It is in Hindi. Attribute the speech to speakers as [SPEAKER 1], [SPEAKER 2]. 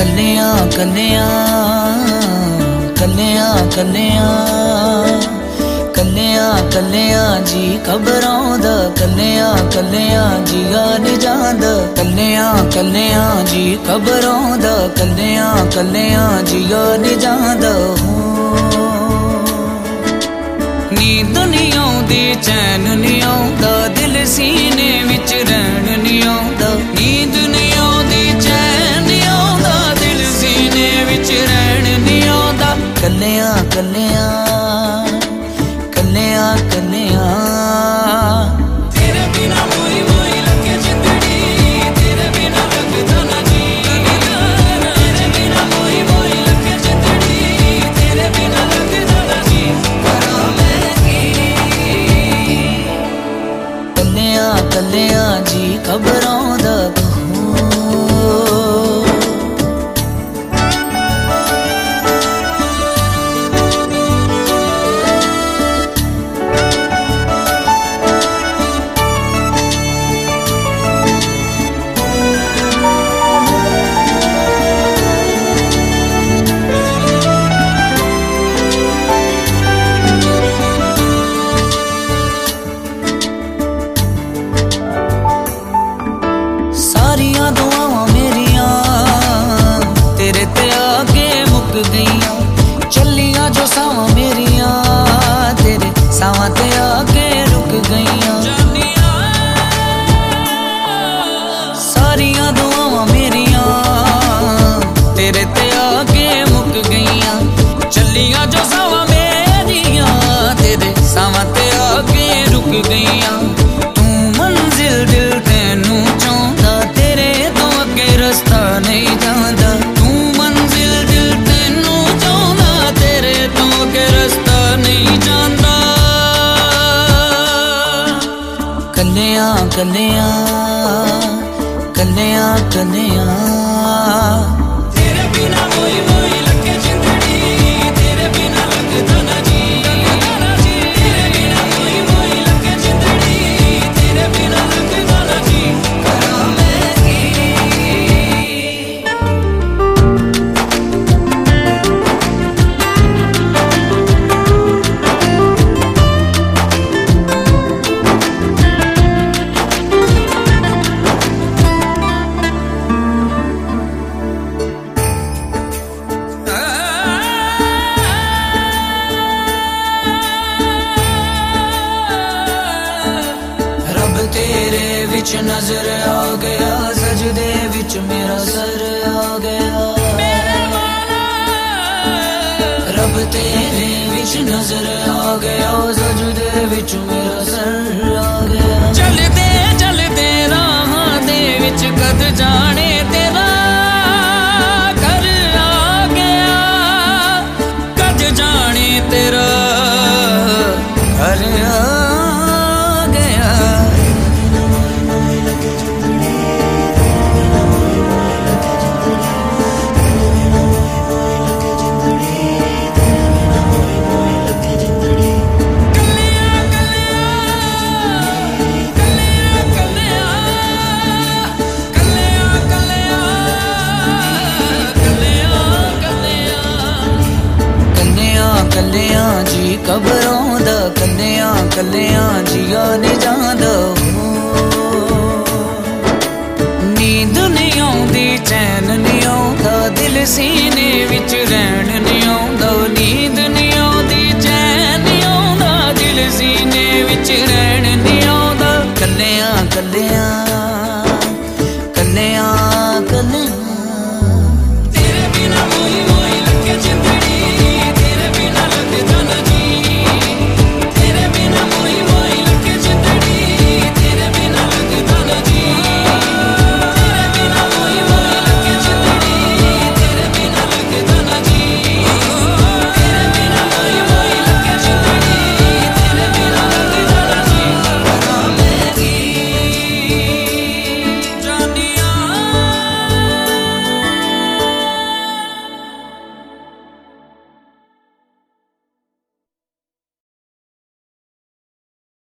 [SPEAKER 1] कन्या कन्या कन्या कन्या कन्या कन्या जी खबरों दा कन्या कन्या जी गाने जांद कन्या कन्या जी खबरों दा कन्या कन्या जी गाने जांद नींद नहीं आउंदी चैन नहीं आउंदा दिल सीने विच रहन नहीं आउंदा नींद नहीं आउंदी चैन नहीं आउंदा दिल सीने विच रहन नहीं आउंदा कन्या कन्या कन्या कन्या तेरे बिना मोई मोई लगे जिंदड़ी तेरे बिना लगदा ना जी तेरे बिना मोई मोई लगे जिंदड़ी तेरे बिना लगदा ना जी करा मैं कन्या कन्या जी खबरों दा चलिया जो सावा मेरिया तेरे सावा ते आके रुक गईया सारिया दुआवां मेरिया तेरे ते आके मुक गईया चलिया जो सावा मेरिया तेरे सावा ते आके रुक गईया तू मंजिल दिल तेनू चाहता तेरे तो अगे रास्ता नहीं जांदा कन्या कन्या कन्या कन्या तेरे बिना मोई मोई लगे जिंदड़ी तेरे बिना लगदा ना जी तेरे बिना मोई मोई लगे जिंदड़ी तेरे बिना लगदा ना जी करा मैं तेरे विच नजर आ गया सजदे विच मेरा सर आ गया रब तेरे विच नजर आ गया सजदे विच मेरा सर आ गया चलदे चलदे राह दे विच कद जाने तेरा घर आ गया कद जाने तेरा घर आ कन्या जी खबरों दा कन्या कन्या जी गाने जांद